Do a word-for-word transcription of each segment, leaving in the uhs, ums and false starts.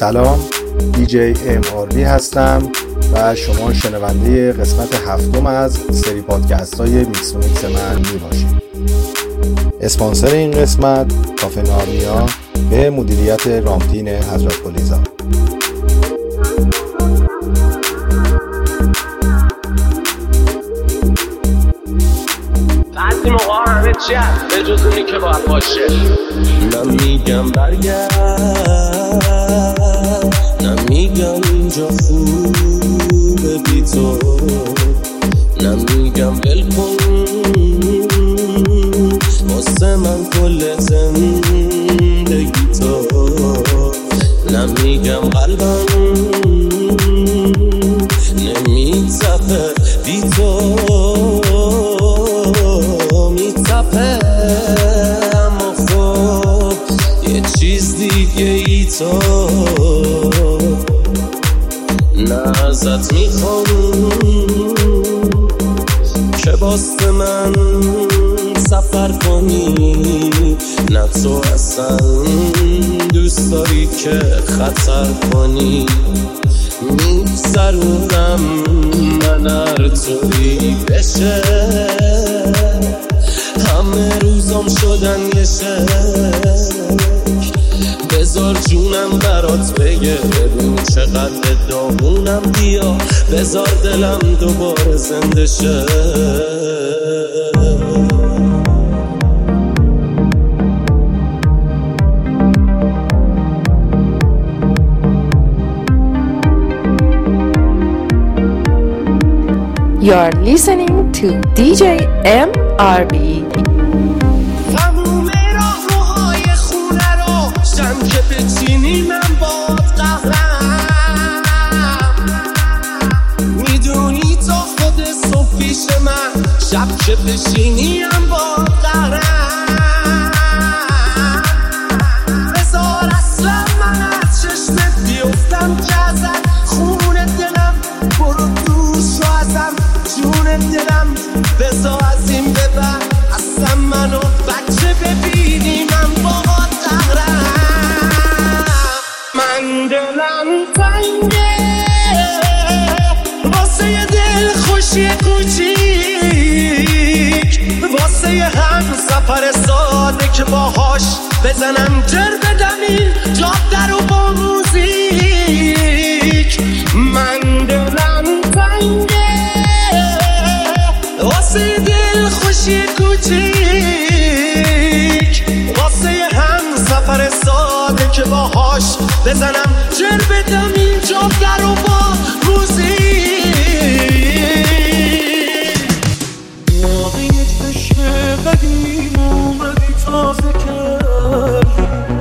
سلام، دی جی ام آر بی هستم و شما شنونده قسمت هفتم از سری پادکست های میکس و میکس من می باشید. اسپانسر این قسمت کافه نارنیا به مدیریت رامتین حضرت قلیزاد. بعضی موقع همه چی هست به جز اونی که باید باشه. نمیگم برگرد، نمیگم اینجا خوبه بی تو، نمیگم ول کن واسه من کل زندگی تو، نمیگم قلبم نمیتپه بی تو، میتپه اما خب یه چیز دیگه ای تو، نه ازت میخوام که واسه من سفر کنی، نه تو اصلا دوست داری که خطر کنی، میگذرونم من هر طوری بشه، همه روزام شدن یه شک، بذار جونم برات بگه ببین چقدر داغونم، بیا بذار دلم دوباره زنده شه. You're listening to دی جی ام آر بی. تموم راهروهای خونه رو شم که بچینی من باد قهرم، میدونی تا خود صبح پیش من، شب که بشینی هم باد قهرم، بذار اصلا من از چشمت بیفتم که ازت خون دلم برو دوش رو ازم جون دلم، بذار از این ببر اصلا منو بچه ببینی من باهات قهرم، من دلم تنگه واسه یه دل خوشی کوچیک، واسه یه هم سفر ساده که باهاش بزنم جر بدم این جاده رو با موزیک، من دلم تنگه واسه دل خوشی کوچیک، واسه هم سفر ساده که باهاش بزنم جر بدم این جاده رو با موزیک. یاد یک عشق قدیم اومدی تازه کردی،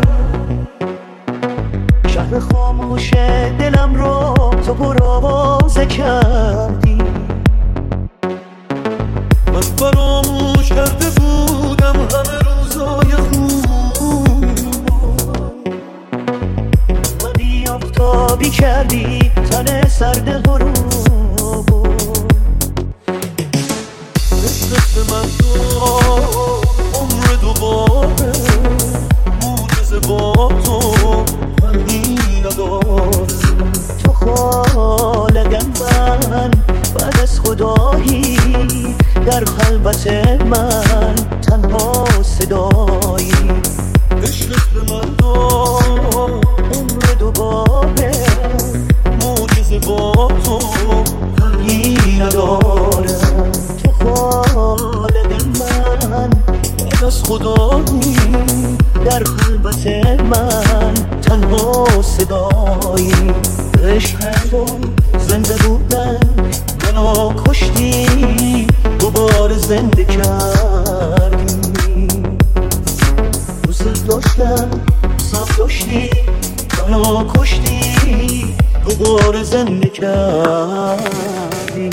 شهر خاموش دلم رو تو پرآوازه کردی، من فراموش کرده بودم همه روزای خوب، منی آفتابی کردی تن سرد غروب، عشق من تو عمر دوباره معجزه با تو من این نداره، تو خالقم من بعد از خدایی، در خلوت من تنها صدایی، عشقت به من دو عمر دوباره معجزه با تو هنگی نداره، تو خالق من بعد از خدایی، در خلوت من تنها صدایی، عشق تو زنده بودن منو کشتی، دوباره زنده کردی، دوست داشتم صاف داشتی منو کشتی، دوباره زنده کردی.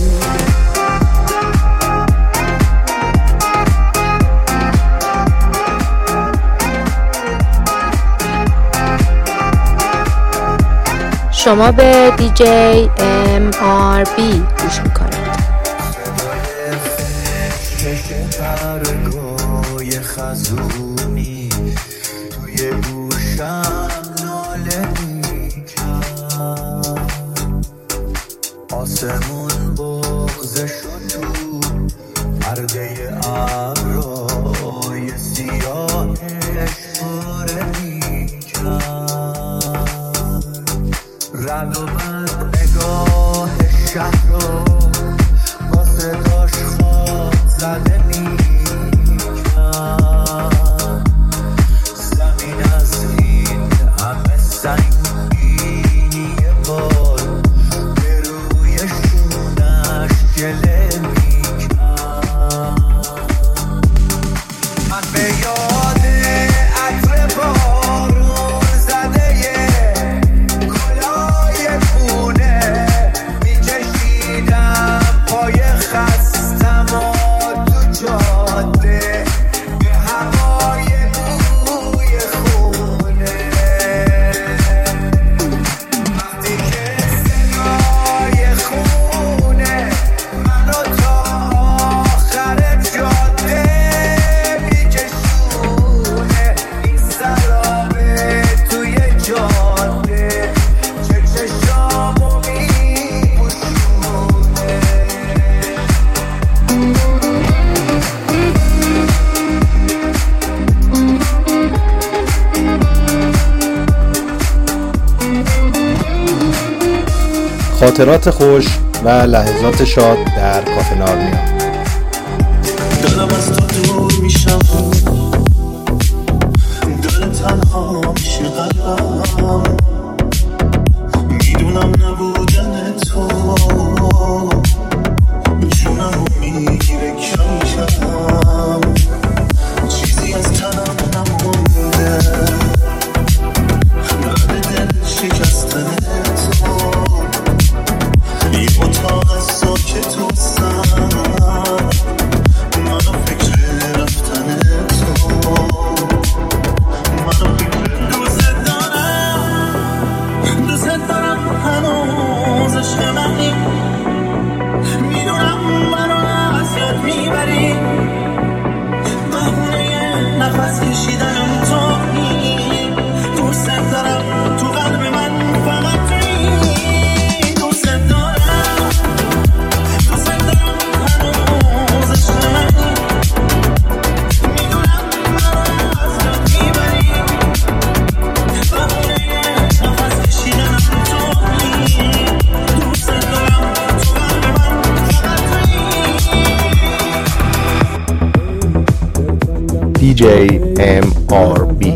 شما به دی جی ام آر بی گوش میکنید. برگای خزونی توی گوشم ناله آسمون بغزش تو پرده ابرهای سیاهش پاره میکرد رد و بد نگاه شهر رو با صداش خواب زده میکرد زمین از این همه سنگینی بار به روی شونش گله میکرد من به یاد عطر بارون زده کلاه پونه میکشیدم پای خستم و تو جاده به هوای بوی خونه وقتی که صدای خونه منو تا آخر جاده میکشونه این سرابه توی جاده چه چشامو میپوشونه خاطرات خوش و لحظات شاد در کافه نارنیا. دارم از تو دور میشم داره تنها میشه قلبم میدونم نبودن تو جونم رو میگیره کم کم چیزی از تنم نمونده بعد دل شکستن تو یه اتاق ساکت و سم منو فکر رفتن تو منو فکر دوست دارم دوست دارم هنوز عشق منی میدونم منو از یاد میبری بهونه نفس کشیدنم تویی دوست دارم تو قلب من فقط تویی دوست دارم دوست دارم هنوز عشق منی میدونم منو از یاد میبری بهونه نفس کشیدنم تویی دوست دارم تو قلب من فقط تویی دی جی ام آر بی.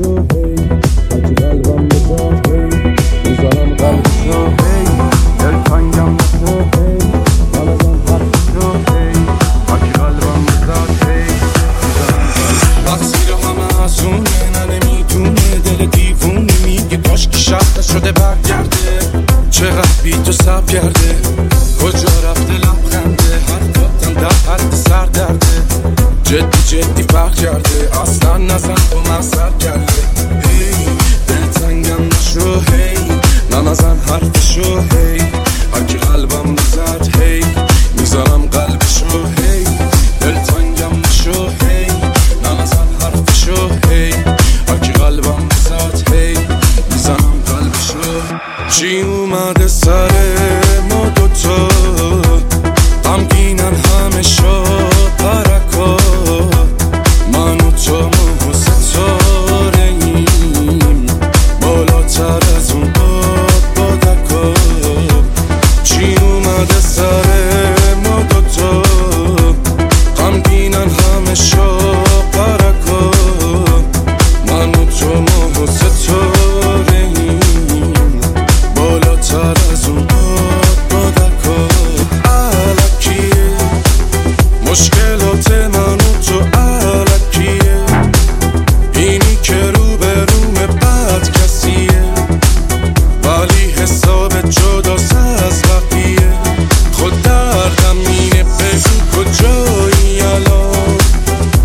وقتی رو همه حسونه نمیدونه دل دیوونه میگه کاش که شب شده برگرده چقدر بی تو سب کرده کجا رفته لبخنده حرفاتم در حد سر درده جدی جدی فرق کرده اصلا نزن با من سر کرده هی دل تنگم نشو هی ننزن حرفشو هی هرکی قلبم بزد هی میزنم قلبشو هی دل تنگم نشو هی ننزن حرفشو هی هرکی قلبم بزد هی میزنم قلبشو چی اومده سر ما دوتا غمگینن همه شا پرکا من و تو ماه و ستاره ایم بالاتر از اون باد بادکا چی اومده سر ما دوتا غمگینن همه شا پرکا من و تو ماه و ستاره ایم بالاتر از اون باد بادکا الکیه مشکلات من و تو الکیه اینی که رو به روم بد کسیه ولی حساب جداست از بقیه خود دردم اینه بگو کجایی الان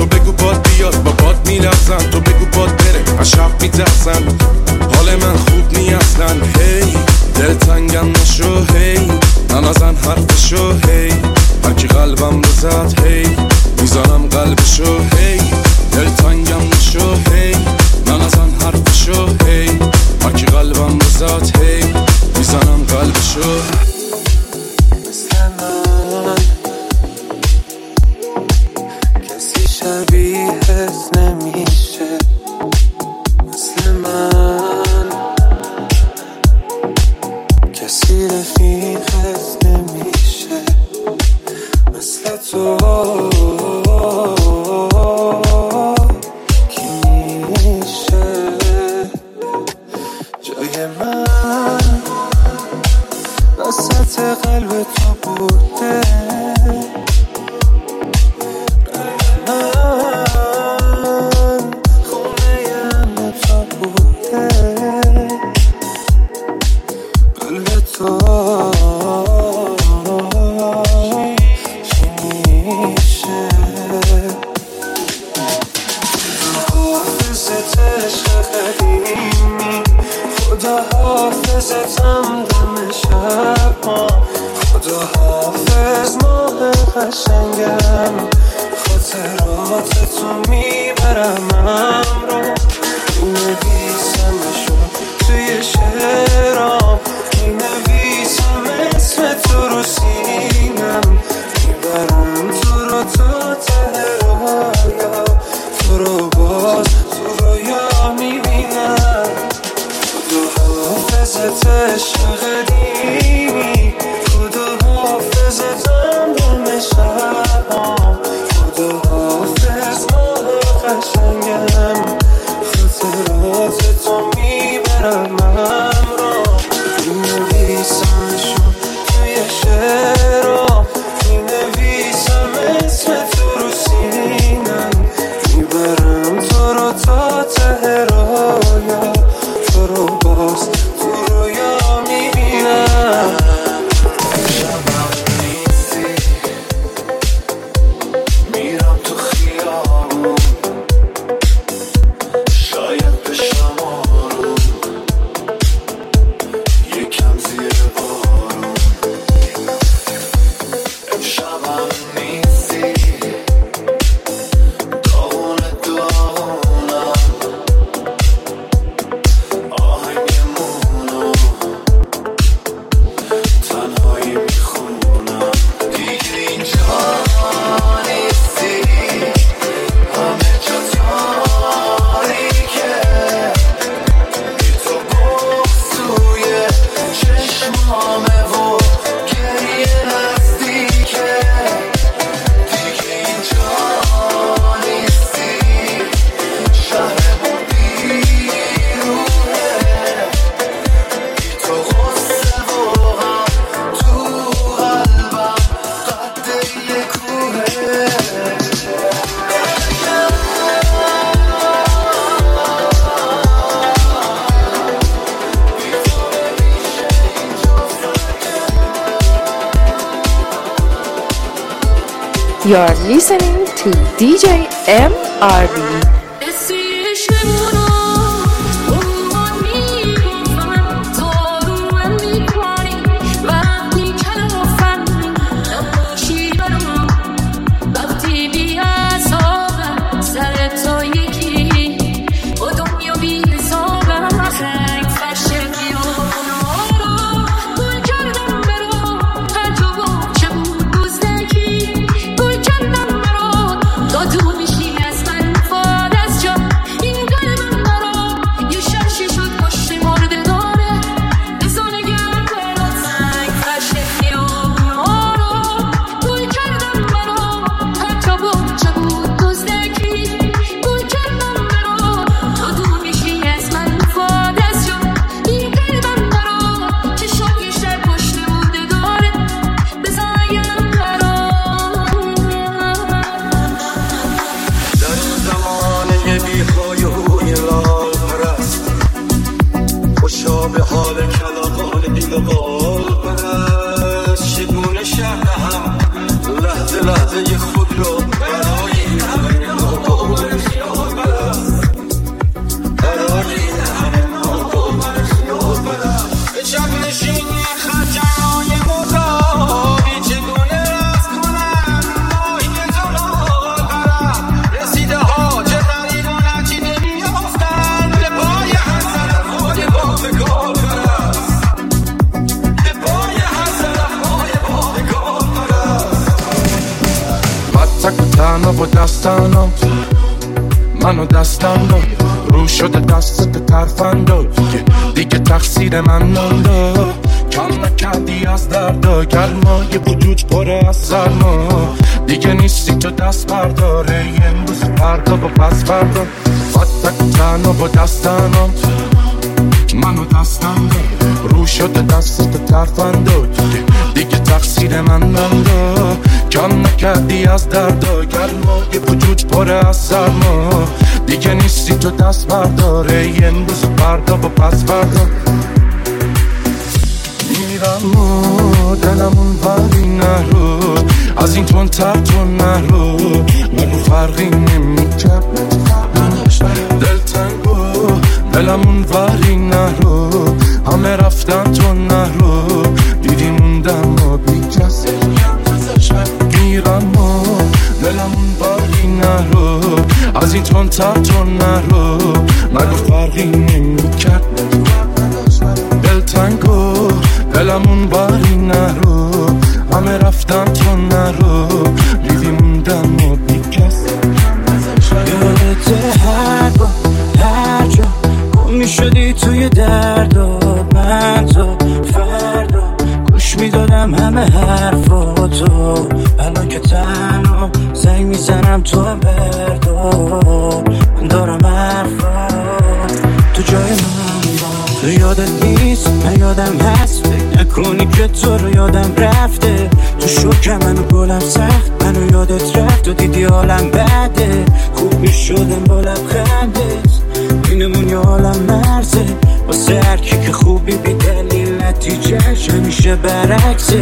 تو بگو باد بیاد با باد میلرزن، تو بگو باد بره از شب میترسن. حال من خوب نی اصلا، هی دل تنگم نشو، هی ننازن حرفشو، هی هرکی قلبم رو زد، هی میزنم قلبشو، هی دل تنگم نشو، هی ننازن حرفشو، هی هرکی قلبم رو زد، هی میزنم قلبشو. مثل من کسی شبیهت نمیشه، مثل من کسی رفیقت نمیشه، مثل تو کی میشه جای من وسط قلب تو بوده، من خونه همه تو بوده، قلب تو چی میشه حافظت عشق قدیمی، خدا حافظتم دم شب ها، خدا حافظ ماه قشنگم، خاطرات تو میبرم همراه، مینویسمشون توی شعرام، مینویسم اسم تو رو سینم، میبرم تو رو تا ته رویا، تو رو باز تو رویا میبینم. خدا حافظت عشق قدیمی، خدا حافظتم دم شبام، خدا حافظ ماه قشنگم، خاطرات تو میبرم همراه، مینویسمشون توی شعرام، مینویسم اسم تو رو سینم، میبرم تو رو تا ته رویا، تو رو باز تو رویا میبینم. شبم نیستی میرم تو خیابون، شاید بشم آروم یکم زیر بارون، امشبم نیستی داغونه داغونم، آهنگمونو تنهایی میخونم، دیگه اینجا نیستی، همه جا تاریکه، بی تو بغض توی چشمامه و گریه نزدیکه، دیگه اینجا نیستی، شهرمون بیروحه، بی تو غصه و غم تو قلبم قد یه کوه. You're listening to دی جی ام آر بی. تو میشی از من فارغ تنها با دستانم منو دستم دار رو شده دستت ترفندا دیگه دیگه تقصیر من نندا کم نکردی از دردا گرمای وجود پره از سرما دیگه نیستی تو دست برداره امروز فردا با پس فردا فتک تنها با دستانم منو دستم دار رو شده دستت ترفندا دیگه دیگه تقصیر من نندا کم نکردی از دردا گرمای وجود پره از سرما دیگه نیستی تو دست برداره امروز فردا با پس فردا میرم و دلمون ولی نرو از این تون تر تو نرو منو فرقی نمیکرد دل تنگو دلمون ولی نرو همه رفتن تو نرو دیدی موندم و بی کس میرم و دلمون ولی نرو از این تون تر تو نرو منو فرقی نمیکرد دل تنگو دلمون باری نرو همه رفتن تو نرو دیدی موندم و بی کس یادت هر با هر جا گم میشدی توی درد و من تو فردا گوش میدادم همه حرفاتو الان که تنها زنگ میزنم تو هم بردار من دارم حرفات تو جای من با تو یادت نیست من یادم هست فکر نکنی که تو رو یادم رفته تو شکر منو گلم سخت منو یادت رفت و دیدی حالم بده خوب میشدم با لبخندت اینمون یه حالم مرزه واسه هر کی که خوبی بی دلیل نتیجهش همیشه برعکسه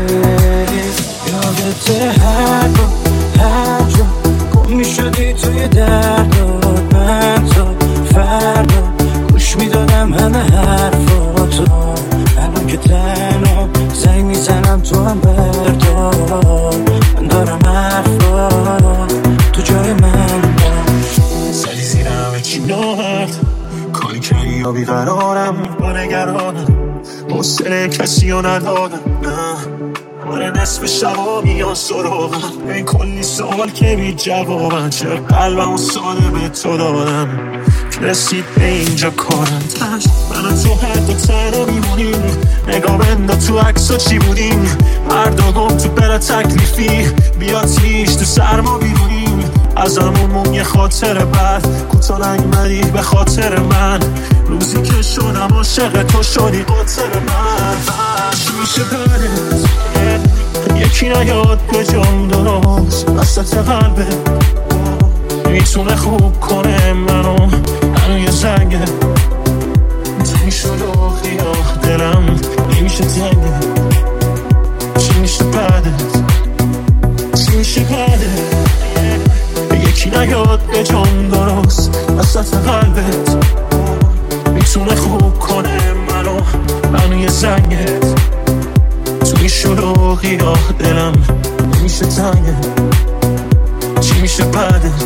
یادت هر با هر جا گم میشدی توی دردات من تو فردا گوش میدادم همه حرفاتو الان که تنها زنگ میزنم تو هم بردار من دارم حرفات تو جای من باش زدی زیرم کی ناهد کاری کردی یا بیقرارم با نگرانم حوصله کسی رو ندادم نه آره نصف شبا میان سراغم این کلی سوال که بی جوابم چرا قلبم و ساده به تو دادم رسید به اینجا کارم تش من و تو هر دو تنها میمونیم نگاه بندا تو عکسا چی بودیم هر دو گم تو بلا تکلیفی بیا تیش تو سرما بیرونیم از همون یه خاطر بد کوتا نگمدی به خاطر من روزی که شدم عاشق تو شدی قاطر من چی میشه بدت یکی نیاد به جام درست وسط قلبت میتونه خوب کنه منو منو یه زنگه تنگ شد و خیاه دلم نمیشه تنگه چی میشه بدت چی میشه بدت یکی نیاد به جام درست وسط قلبت میتونه خوب کنه منو منو یه زنگت توی شروع خیاه دلم نمیشه تنگه چی میشه بدت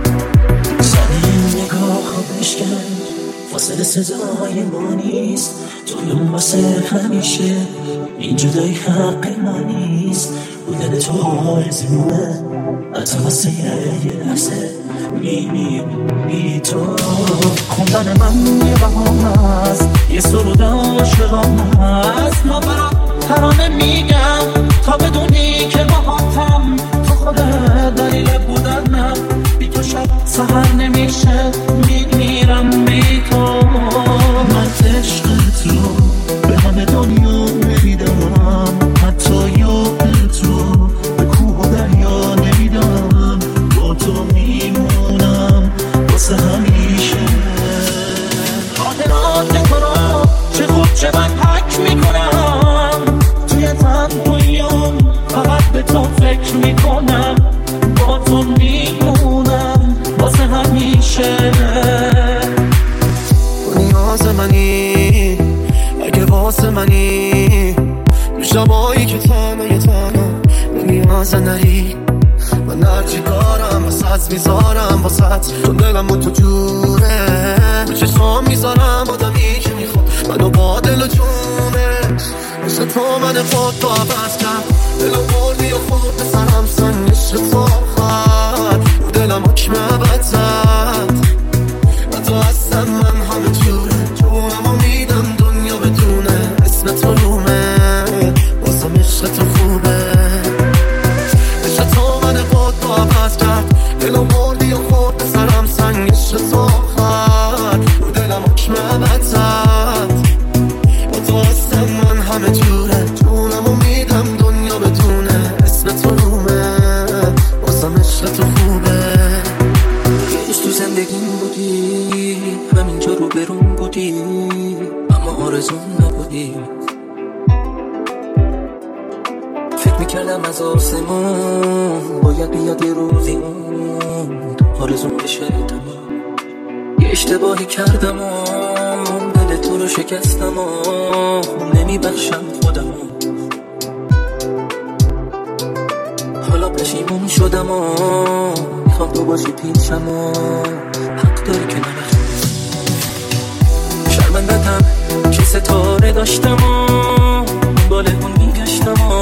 زنی نگاه بشکن فاصله صدای ما نیست تویم واسه همیشه این جدایی حق ما نیست بودن تو آرزومه حتی واسه یه لحظه میبینی تو خوندن من یه بهام هست یه سرود عاشقام هست ما برا ترانه میگم تا بدونی که باهاتم تو خودت دلیل بودنم بی تو شب سهر نمیشه میمیرم بی تو من عشقت رو به همه دنیا نمیدم حتی یادت رو به کوه و دریا نمیدم با تو میمونم واسه همیشه خاطرات تو رو چه خوب چه بد حک میکنم توی تنهاییام فقط به تو فکر میکنم با تو میمونم واسه همیشه نیاز منی اگه واسه منی شبایی که تنهایی تنها نیاز نری من هرچی دارم واسه میذارم واسه تو دلم و تو جونه تو چشمام میذارم آدمی که میخواد منو با دل و جونه مثل تو من خود تو عوض کرد دلو بردی و خود به سرم سنش تو خواهد بودی اما آرزون نبودی. فکر میکردم از آسمون باید بیاد یه روزی اون آرزون بشه تمام. یه اشتباهی کردم و دل تو رو شکستم و نمیبخشم خودم. حالا پشیمون شدم و میخوام تو باشی پیشم و حق داری که نبخشم. شرمندتم که ستاره داشتم و باله اون میگشتم و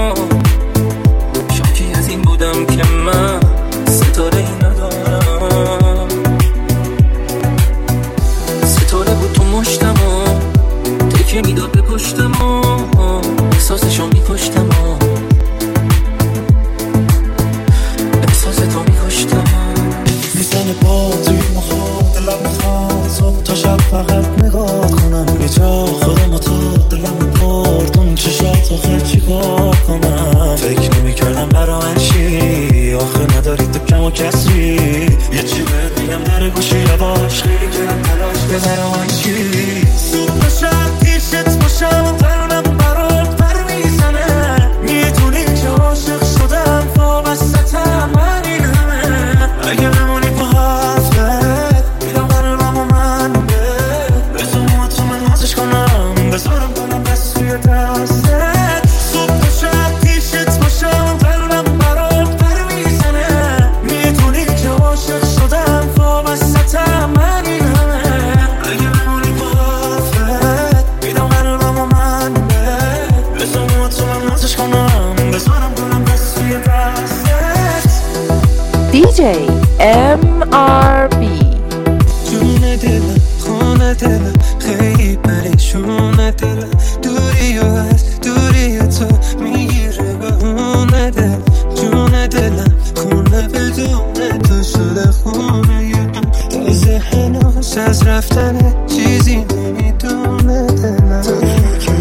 شاکی از این بودم که من ستاره ای ندارم. ستاره بود تو مشتم و تکه میداد به پشتم و احساسشو میکشتم و احساس تو میکشتم. میزنه با توی مخواد دلم میخواد صبح تا شب فقط نگاه کنم. یه جا خودم و تو دلم پردون چشات آخه چی کار کنم. فکر نمی کردم برا من چی آخه نداری تو کم و کسری. یه چی بهت میگم در گوشی یواش خیلی کردم تلاش به برا من چی. صبح تا شب پیشت باشم قلبم برات پر میزنه. میدونی که عاشق شدم وابستم من این همه. اگه بمونی با حرفت میدم قلبم و من بزنم تو من نازش کنم بذارم کنم بس توی دستت. صبح تا شب پیشت باشم قلبم برات پر میزنه. میدونی که عاشق شدم وابستم من این همه. اگه بمونی با حرفت میدم قلبم و من بزنم تو من نازش کنم بذارم کنم بس توی دستت. دی جی ام آر بی. جون دلم خونه دلم خیلی پریشونه دلم. دوری و از دوری تو میگیره بهونه دلم. جون دلم خونه بدون تو شده خونه یکم. تازه هنوز از رفتن چیزی نمیدونه دلم. که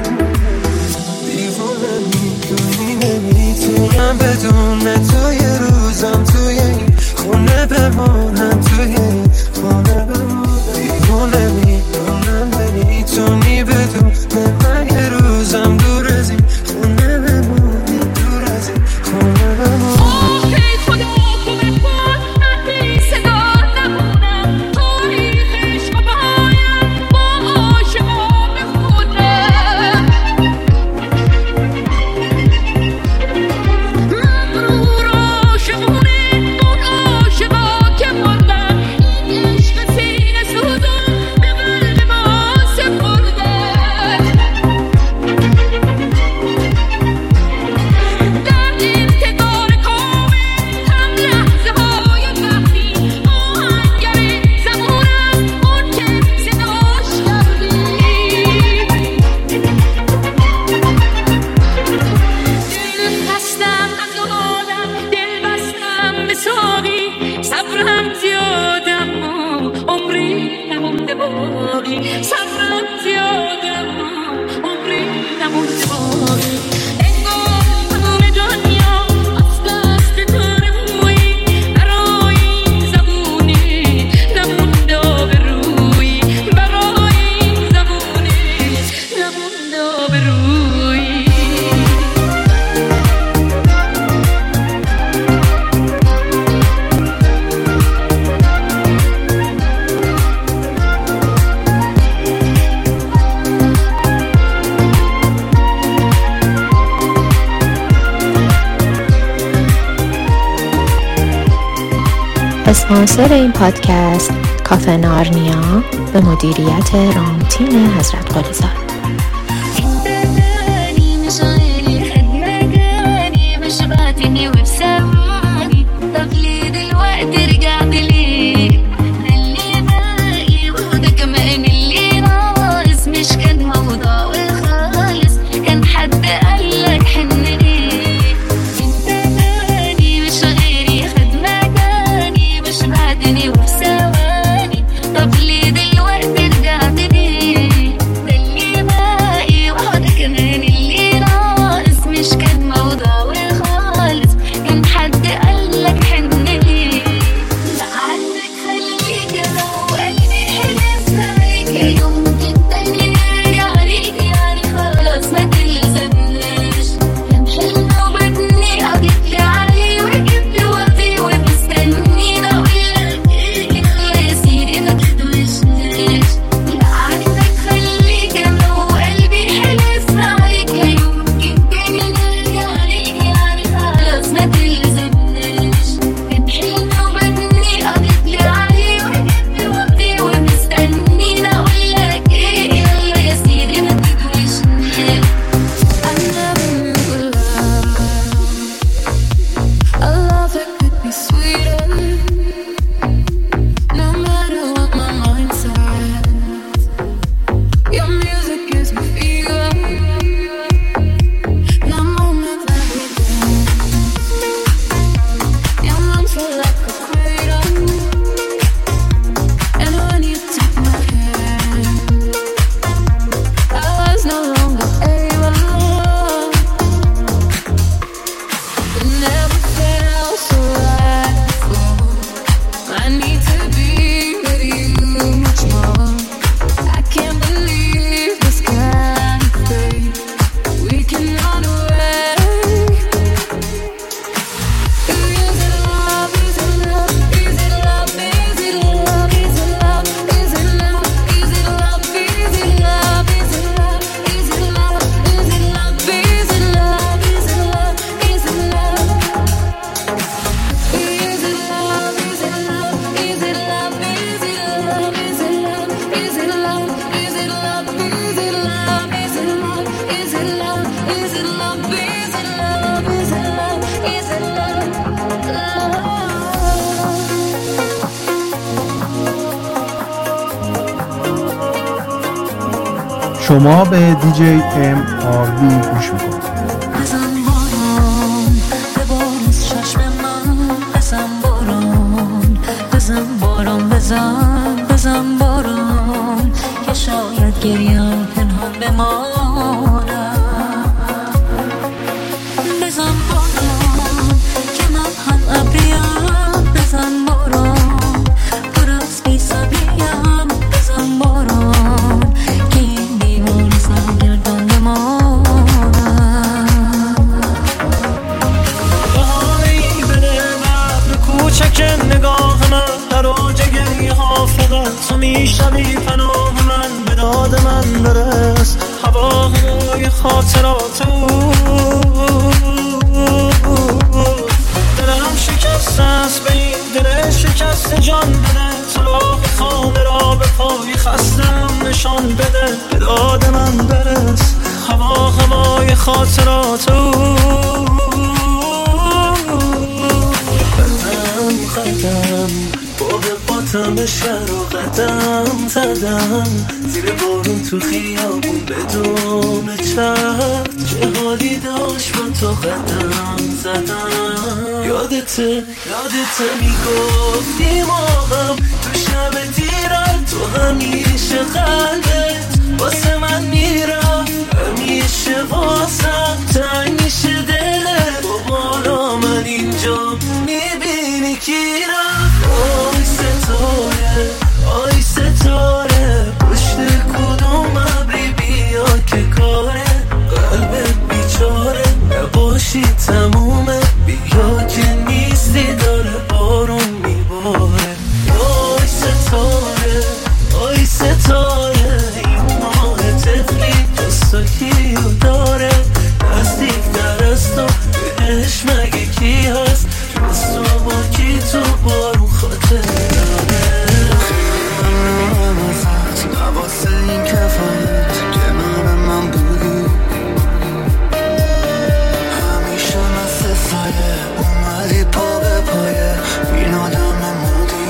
دیوونه میدونی نمیتونم بدون تو یه روزم توی این خونه بمونم. توی این خونه بمونم. دیوونه میدونم نمیتونی بدون من یه روزم دور از این خونه بمونی. دور از این خونه بمونی. ای خدا کمک کن من بی صدا نمونم. تاریخ عشق باید با عاشقا بخونم. مغرور عاشقونه اون عاشقا که مردن. این عشق سینه سوزون به قلب ما سپردن. در انتظار کامل هم لحظه های وقتی آهنگر زمانم اون که صداش کردی. دل خستم از آدم دل بستم به ساقی. صبرم زیادم عمری نمونده باقی. صبرم زیادم عمری نمونده باقی. انگار تمام دنیا از دست تو نمویی. برای این زبونی نمونده آبرویی. برای این زبونی نمونده آبرویی. اسپانسر این پادکست کافه نارنیا به مدیریت رامتین حضرت قلیزاد. بدني مش غالي خد مكاني مش بعتني وبسواني. طب ليه دلوقتي رجعت ليه؟ ده اللي باقي وده كمان اللي ناقص. مش كان موضوع خالص كان حد قالك حن ليه؟ انت تاني مش غيري خد مكاني مش بعتني وبسواني. طب ليه دلوقتي رجعت ليه؟ ده اللي باقي شما به دی جی ام آر بی گوش میکنید. بزن بارون ببار از چشم من، بزن بارون بزن بارون بزن بزن بارون که شاید گریم پنهان بمانم. بزن بارون که من هم ابریم، بزن بارون پر از بی صبریم، بزن بارون که این دیوار سرگردان بمانم. بهاری بده مبر کوچک نگاه من، در اوج گریه ها فقط تو میشنوی پناه من. به داد من برس هوای خاطرات، دلم شکست است به این دل شکست جان بده. طلاق خانه را به پای خستم نشان بده. به داد من برس هوا هوای خاطرات. قدم قدم با به باتم شهر و قدم زدم، زیر بارون تو خیابون بدون چرد. چه حالی داشت با تو قدم زدم. یادته یادته میگفتی ماهم تو شب دیرم، تو همیشه قلبت واسه من میرم، همیشه واسم تنگ میشه دلت. و حالا من اینجا میبینی کی رفت. آی ستاره آی ستاره پشت کدوم ابری بیا که کاره. قلبت بیچاره نباشی تمومه، بیا که نیستی داره بارون میباره. آی ستاره آی ستاره این ماه تفلی جستا کیو داره. نزدیک در از تو بهش مگه کی هست، جز تو با کی تو بارون خاطر داره. خیلی نفت نواسه این کفایت کنار من بودی، همیشه مثل سایه اومدی پا به پایه، این آدم نمودی.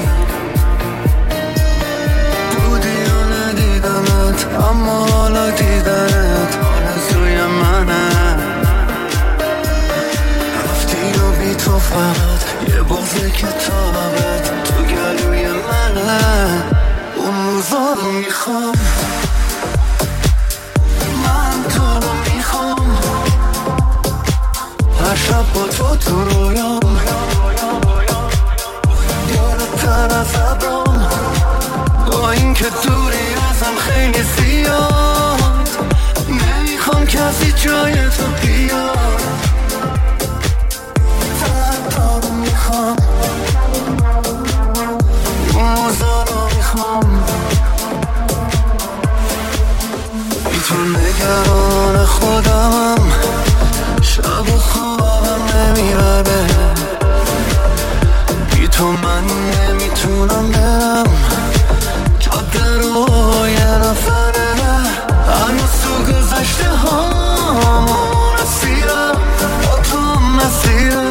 بودی یا ندیدمت اما حالا دیدنت آرزوی منه. رفتی و بی تو فقط یه بغض کتابت تو گلوی منه. اون روزا رو میخوام، من تو رو میخوام، هر شب با تو تو رویام، یادتر از ابرام. با این که دوری ازم خیلی زیاد، نمیخوام کسی جای تو بیاد. تنها رو میخوام، اون روزا رو میخوام. بی تو نگران خودم، شب و خوابم نمیبره. بی تو من نمیتونم برم جاده رو یه نفره. هنوز تو گذشته هامون اسیرم، با تو مسیرم.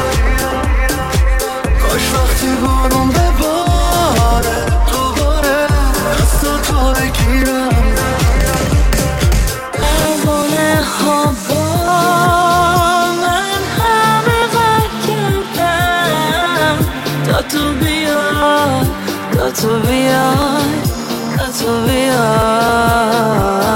کاش وقتی بارون بباره دوباره دست تو بگیرم. پروانه ها با من همه غرق کردم، تا تو بیای تا تو بیای تا تو بیای.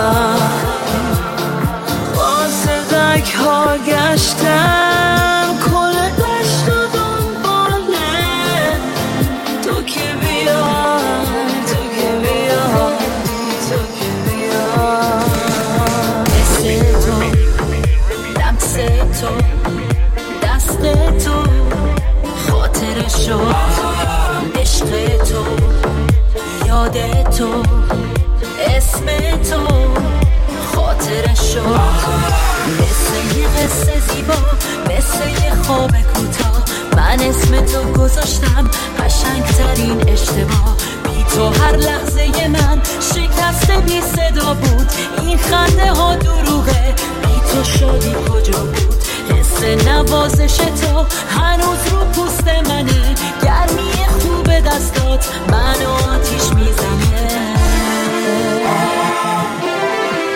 با صدک ها گشتم کل دشت و دنباله، تو که بیای تو که بیای تو که بیای. مثل تو لمس تو دست تو خاطر شد، عشق تو یاد تو اسم تو خاطر شد. مثل یه قصه زیبا مثل یه خواب کوتاه، من اسم تو گذاشتم قشنگترین اشتباه. بی تو هر لحظه من شکست بی صدا بود، این خنده ها دروغه، بی تو شادی کجا بود. حس نوازش تو هنوز رو پوست منه، گرمی خوب دستات منو آتیش میزنه.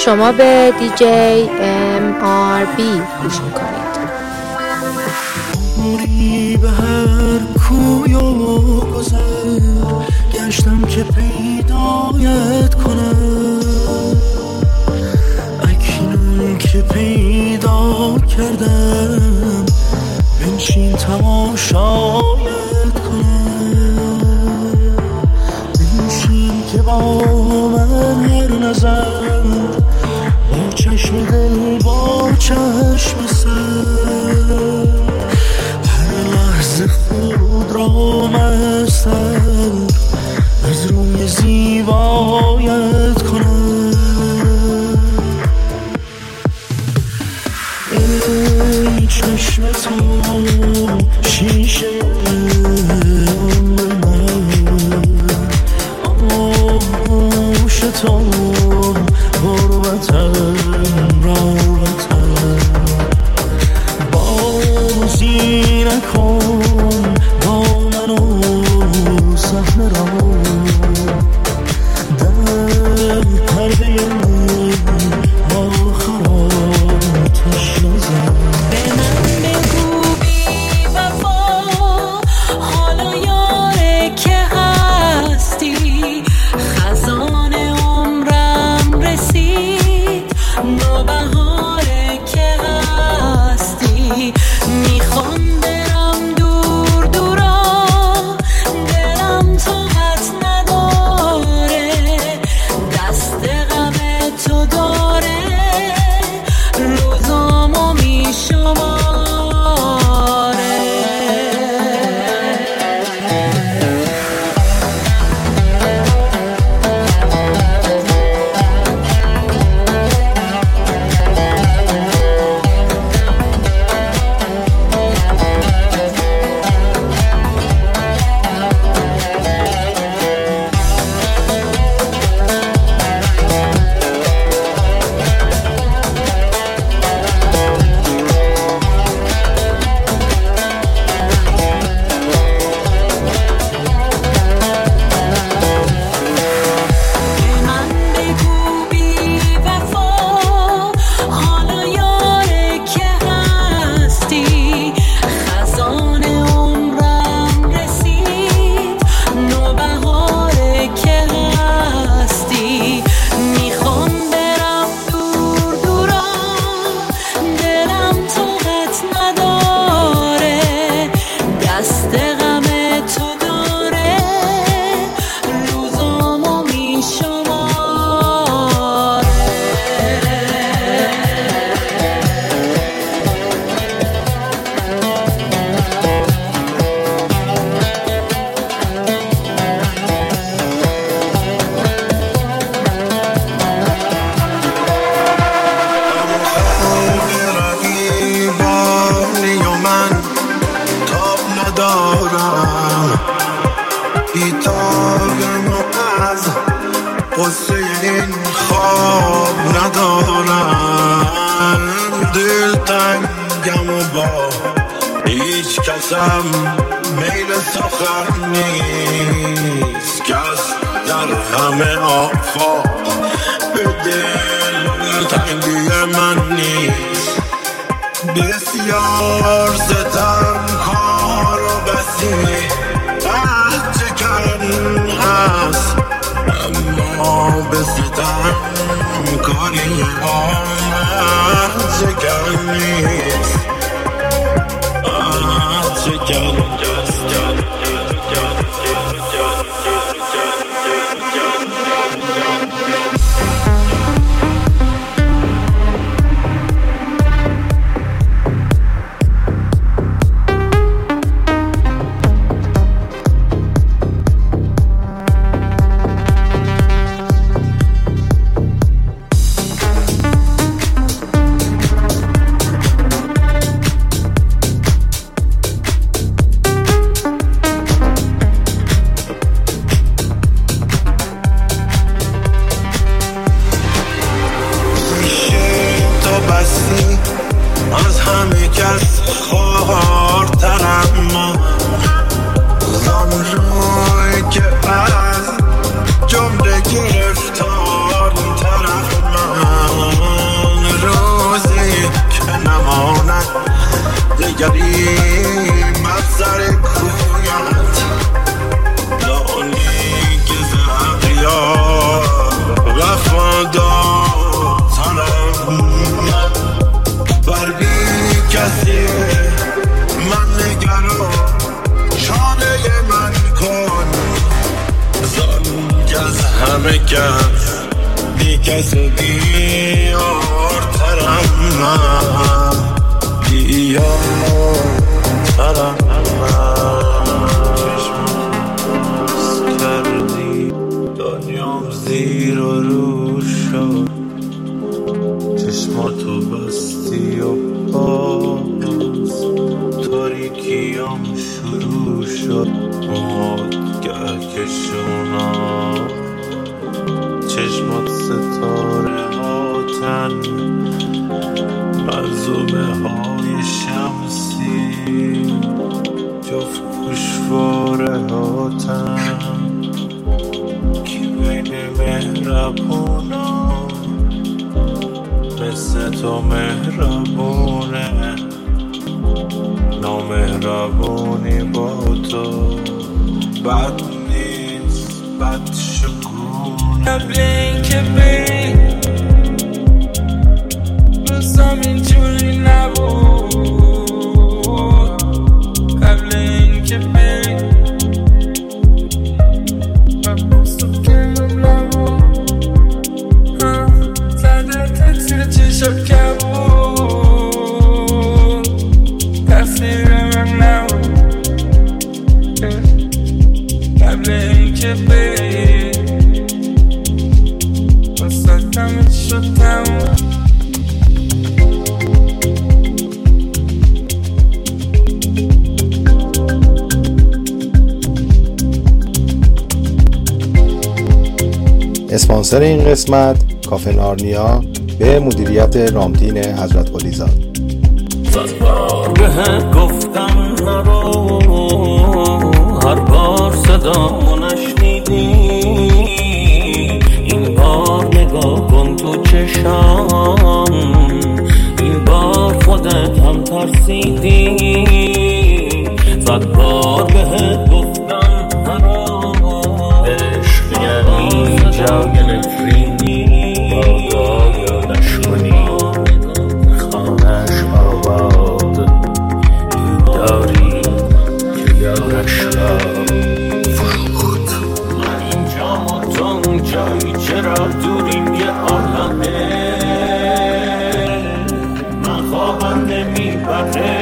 شما به دیجی ام آر بی گوش میکنید. عمری به هر کوی و گذر گشتم که پیدایت کنم، اکنون که پیدا کردم بنشین تماشایت کنم، بنشین که با من هر نظر با چشم دل با چشم سر هر لحظه خود را مستر از روی زیبایت کنم. ای چشم تو شیشه عمر من، آغوش تو غربتم رابطم، بازی نکن با من و صحنه را در پرده من آخر آتش نزن. به من بگو بی وفا حالا یاره که هستی، خزان عمرم رسید نوبهاره که هستی، میخوام برم دور دورا دلم طاقت نداره، دست غم تو داره روزامو میشماره. میل سخن نیست کس در همه آفاق به دل تنگی من نیست، بسیار ستم کار و بسی چکن هست، اما به ستم کاری آمد چکن نیست. Just, just, just, just, just, من سر کویت لانی که زهریا وفادارترم بر بی کسی من نگران شانه من کن زن که از همه کس بی کس و بیارترم من بیارترم چشم کردی دنیام زیر و رو شد چشماتو بستی و باز تاریکیام شروع شد مواد کهکشونا چشمات ستاره هاتن منظومه های شمسی جفت گوشواره هاتن کی بین مهربونا مثل تو مهربونه نامهربونی با تو بد نیست بد شکونه قبل این که بری روزم اینجوری نبود قبل این که بری من بستم کنم نبود زده تکسیر چشم کبود تصویر من نبود قبل این که بری واسدمت شدم اسپانسر این قسمت کافه نارنیا به مدیریت رامتین حضرت قلیزاد. صد بار بهت گفتم نرو هر بار صدامو نشنیدی این بار نگاه کن تو چشام این بار خودت هم ترسیدی صد بار بهت گفتم نرو عشق یعنی جای نفرینی بادا نشونی خانش آباد این داری که یارش را فروخت من اینجا و تو اونجایی چرا دوریم یه عالمه من خوابم نمیبره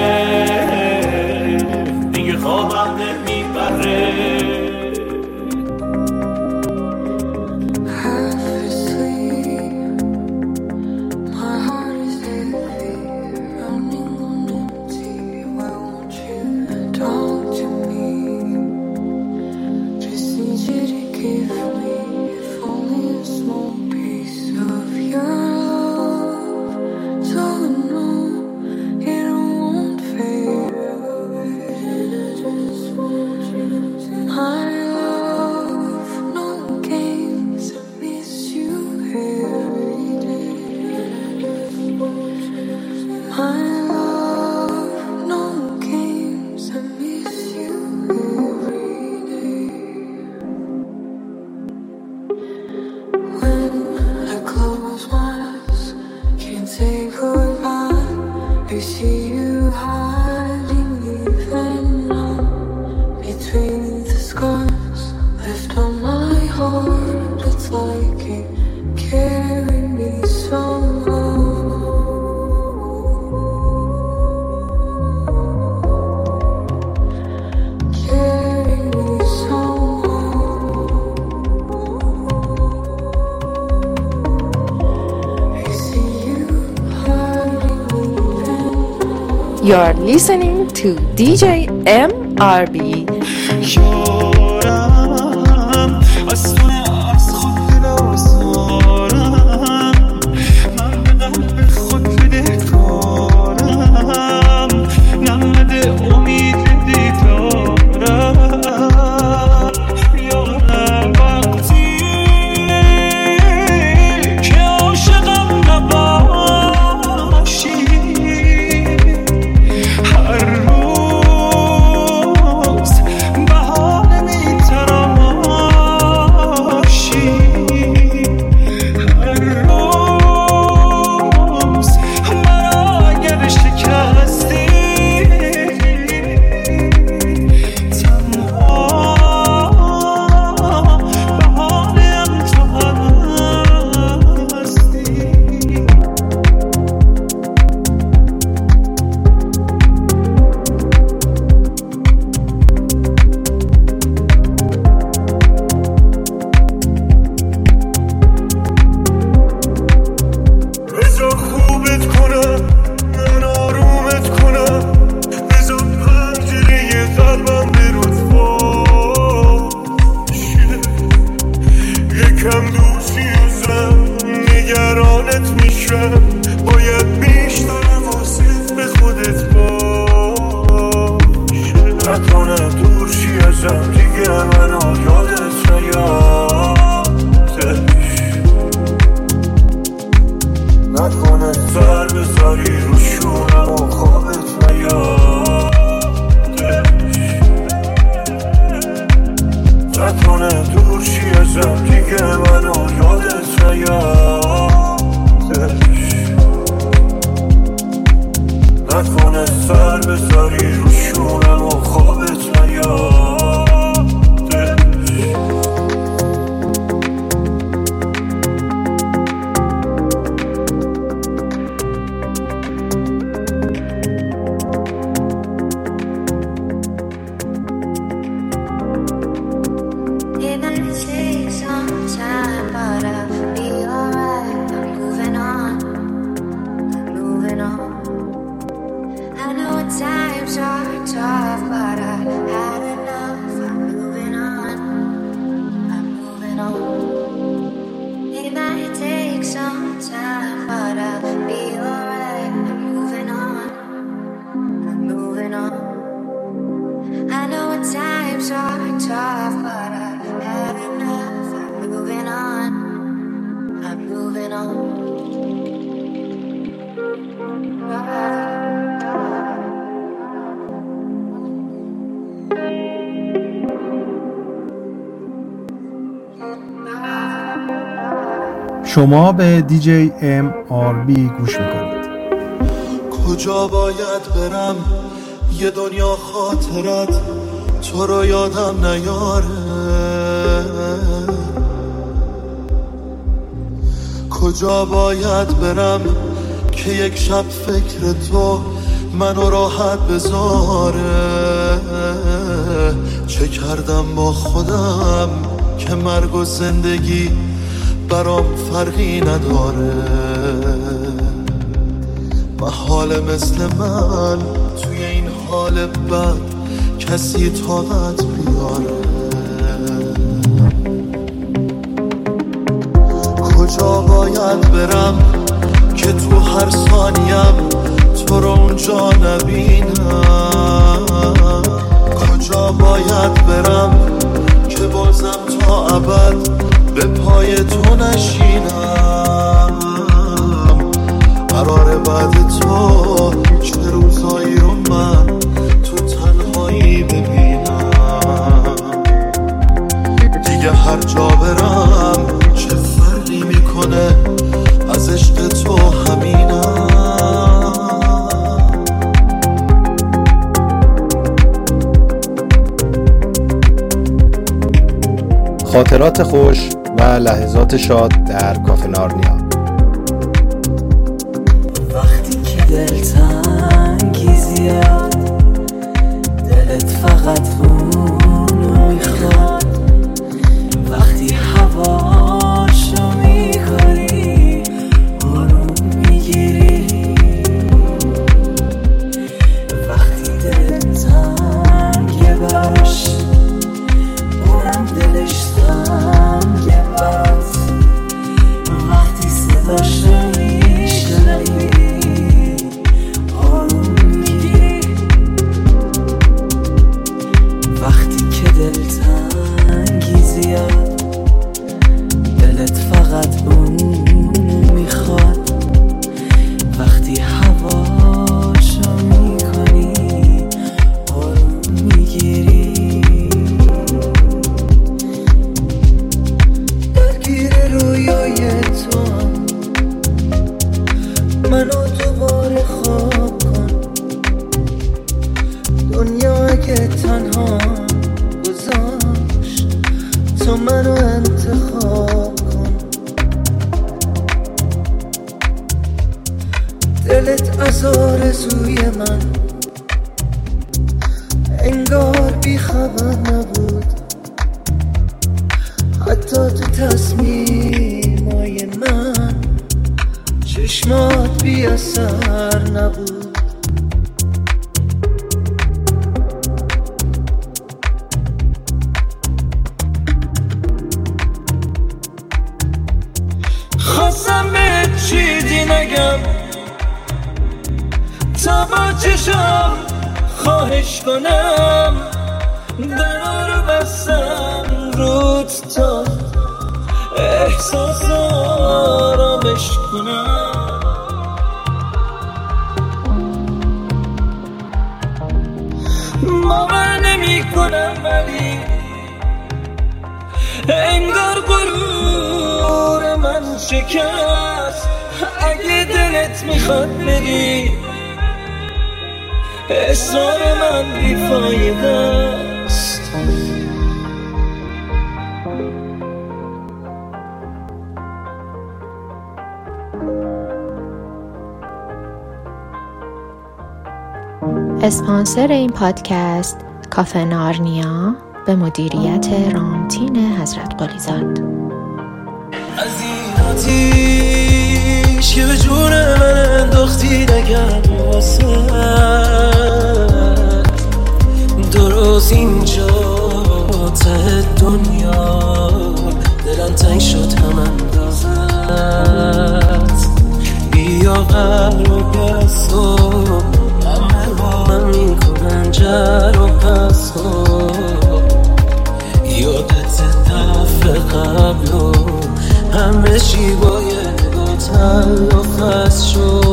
دیگه خوابم نمیبره You are listening to D J M R B. هر ازم دیگه منو یادت نیادش نکنه سر بذاری رو شونم و خوابت نیادش نکنه دور شی ازم دیگه منو یادت نیادش نکنه سر بذاری رو شونم و خوابت نیادش شما به دیجی ام آر بی گوش میکنید. کجا باید برم یه دنیا خاطرت تو رو یادم نیاره، کجا باید برم که یک شب فکر تو منو راحت بذاره، چه کردم با خودم که مرگ و زندگی برام فرقی نداره، محال مثل من توی این حال بد کسی طاقت بیاره، کجا باید برم که تو هر ثانیم تو رو اونجا نبینم، کجا باید برم که بازم تا ابد به پای تو نشینم، قرار بعد تو چه روزایی رو من تو تنهایی ببینم، دیگه هر جا برم چه فرقی میکنه از عشق تو همینم. خاطرات خوش و لحظات شاد در کافه نارنیا. وقتی که دلتنگی زیاد دلت فقط اونو میخواد، وقتی هواشو میکنی آروم میگیری، وقتی دلتنگه براش اونم دلش تنگه برات، وقتی صداشو میشنوی آروم میگیری، وقتی که دلتنگی زیاد دلت فقط اونو میخواد، وقتی هواشو میکنی آروم میگیری، درگیر رویای تو منو دوباره خواب کن، دنیا اگه تنها گذاشت تو منو انتخاب کن، دلت از آرزوی من انگار بی خبر نبود، حتی تو تصمیمای من چشمات بی اثر نبود، خواستم به چیزی نگم تا با چشم خواهش کنم، در رو بستم روت تا احساس آرامش کنم. باور نمی کنم ولی انگار غرور من شکست. اگه دلت میخواد بری اصرار من بیفایده است. اسپانسر این پادکست کافه نارنیا به مدیریت رامتین حضرت قلیزاد. از این آتیش که به جون من انداختی نگرد واسه درست اینجا ته دنیا دلم تنگ شد هم اندازت. بیا قرار و پس و همه با من میکنن جر و پس و یادت دفعه قبل و همه چی با یه نگاه تلافظ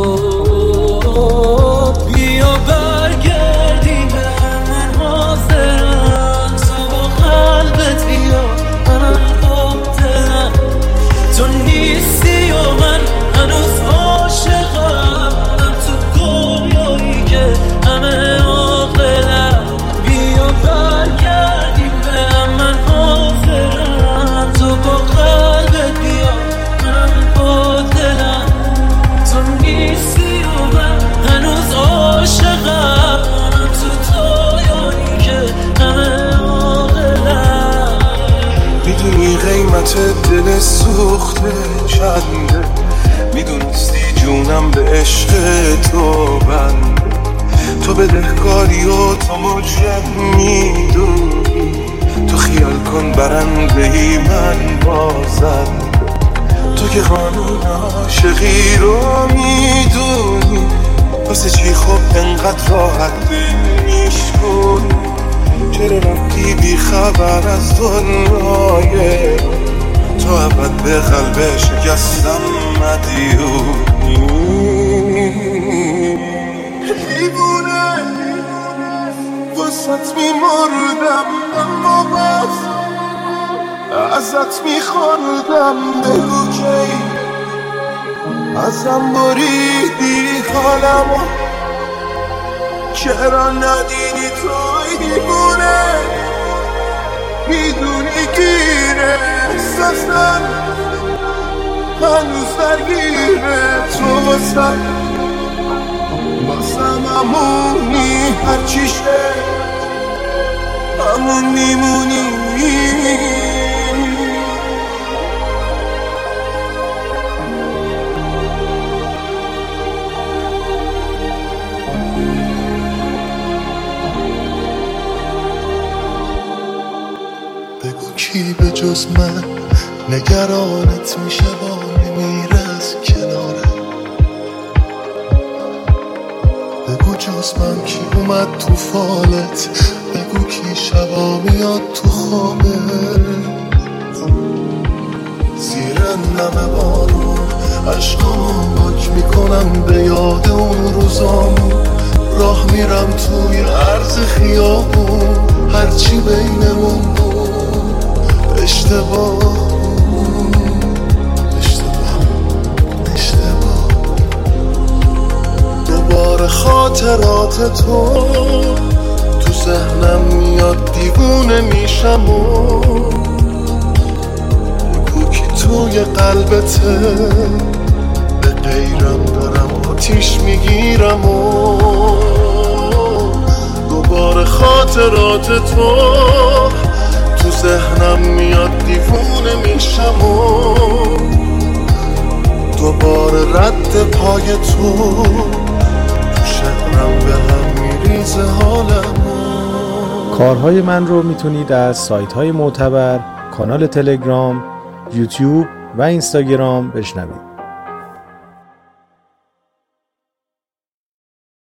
شد. بیا برگردیم به من حاضرم تو با قلبت بیا من با دلم. تو نیستی و من هنوز عاشقم تو دنیایی که همه عاقلم. بیا برگردیم به من حاضرم تو با قلبت بیا من با دلم. تو نیستی و من هنوز عاشقم تو دنیایی که همه عاقلم. میدونی قیمت دل سوخته چنده، میدونستی جونم به عشق تو بنده. تو بدهکاری و تو مجرم میدونی، تو خیال کن برنده ای من بازنده. تو که قانون عاشقی رو میدونی، واسه چی خب انقدر راحت میشکنی؟ چرا رفتی بی خبر از دنیای تو ابد به قلب شکستم مدیونی. حیوونه واسط میمردم اما باز ازت میخوردم. بگو کی ازم بریدی حالمو، چرا ندیدی توی دیوونه؟ میدونی گیره احساسم هنوز درگیره تو واسم واسم همونی هرچی شه همون میمونی. کی به جز من نگرانت میشه با میمیره از کناره؟ بگو جز من کی اومد تو فالت؟ بگو کی شبا میاد تو خوابه؟ زیر نم بارون عشقامو پاک میکنم به یاد اون روزامو. راه میرم توی عرض خیابون هرچی بینمون اشتباه اشتباه اشتباه. دوباره خاطرات تو تو ذهنم میاد دیوونه میشم و بگو کی توی قلبته؟ به غیرم دارم آتیش میگیرم و دوباره خاطرات تو تو ذهنم میاد دیوونه میشم و دوباره رد پای تو تو شهرم به هم میریزه حالم. کارهای من رو میتونید از سایت های معتبر، کانال تلگرام، یوتیوب و اینستاگرام بشنوید.